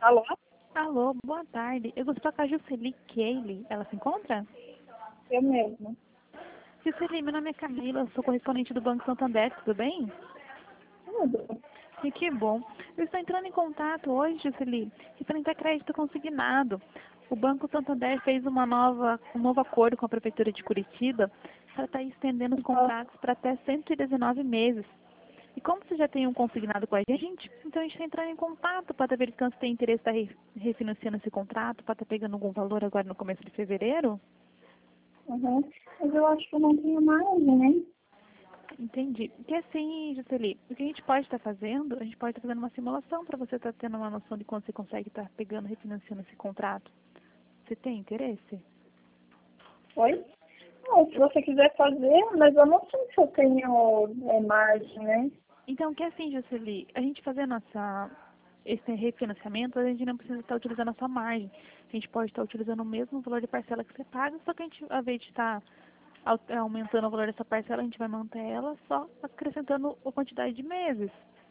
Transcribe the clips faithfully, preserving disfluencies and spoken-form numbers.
Alô? Alô, boa tarde. Eu gostaria com a Jusceli Keile. Ela se encontra? Eu mesmo. Jusceli, meu nome é Camila, eu sou correspondente do Banco Santander, tudo bem? Tudo. E que bom. Eu estou entrando em contato hoje, Jusceli, referente a crédito consignado. O Banco Santander fez uma nova, um novo acordo com a Prefeitura de Curitiba para estar estendendo os contratos para até cento e dezenove meses. E como você já tem um consignado com a gente, então a gente está entrando em contato para estar verificando se tem interesse em estar re- refinanciando esse contrato, para estar pegando algum valor agora no começo de fevereiro. Uhum. Mas eu acho que eu não tenho margem, né? Entendi. Porque assim, Jusceli, o que a gente pode estar fazendo, a gente pode estar fazendo uma simulação para você estar tendo uma noção de quanto você consegue estar pegando, refinanciando esse contrato. Você tem interesse? Oi? Não, se você quiser fazer, mas eu não sei se eu tenho é, margem, né? Então, que assim, Jusceli, a gente fazer nossa, esse refinanciamento, a gente não precisa estar utilizando a sua margem. A gente pode estar utilizando o mesmo valor de parcela que você paga, só que a gente, ao invés de estar au- aumentando o valor dessa parcela, a gente vai manter ela só acrescentando a quantidade de meses.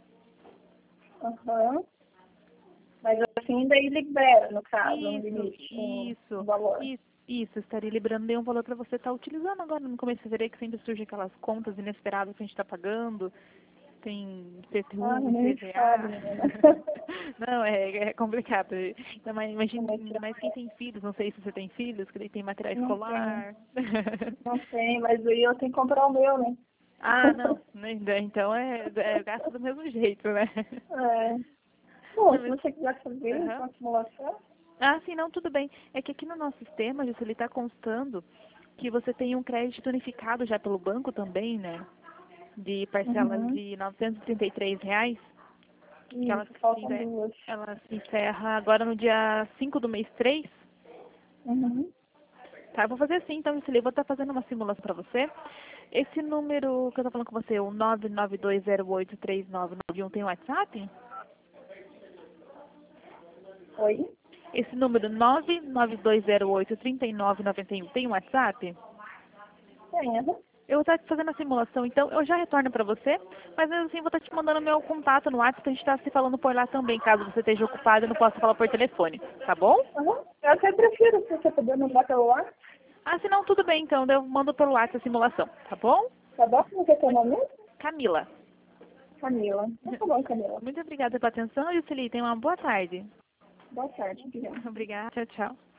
Uhum. Mas assim daí libera, no caso, um Isso, limite, um, um isso, valor. isso, isso. Estaria liberando bem um valor para você estar utilizando agora no começo de fevereiro, que sempre surgem aquelas contas inesperadas que a gente está pagando. Tem Ah, I P T U, nem sabe, I P V A. menina. Não, é, é complicado. Ainda mais, imagina, Como é que ainda mais quem é? tem filhos. Não sei se você tem filhos, que daí tem material Não tem. escolar. Não tem, mas aí eu tenho que comprar o meu, né? Ah, não. né, Então é, é gasto do mesmo jeito, né? É. Bom, Não, se mas- você quiser fazer aham. uma simulação, Ah, sim, não, tudo bem. É que aqui no nosso sistema, Juscelino, está constando que você tem um crédito unificado já pelo banco também, né? De parcelas uhum. de novecentos e trinta e três reais, que ela Isso, se, faltam encer- duas. ela se encerra agora no dia cinco do mês três. Uhum. Tá, eu vou fazer assim, então, Juscelino, eu vou estar fazendo uma simulação para você. Esse número que eu estou falando com você, o nove nove dois zero oito três nove nove um, tem WhatsApp? Oi? Esse número nove nove dois zero oito três nove nove um, tem WhatsApp? Tenho. Eu vou estar te fazendo a simulação, então eu já retorno para você, mas mesmo assim vou estar te mandando meu contato no WhatsApp, a gente está se falando por lá também, caso você esteja ocupado e não possa falar por telefone, tá bom? Uhum. Eu até prefiro se você puder mandar pelo ar, Ah, se não, tudo bem, então eu mando pelo WhatsApp a simulação, tá bom? tá bom? Como que é teu nome? Camila. Camila. Então tá bom, Camila. Muito obrigada pela atenção, Juscelino, tenha uma boa tarde. Boa tarde, obrigada. Obrigada, tchau, tchau.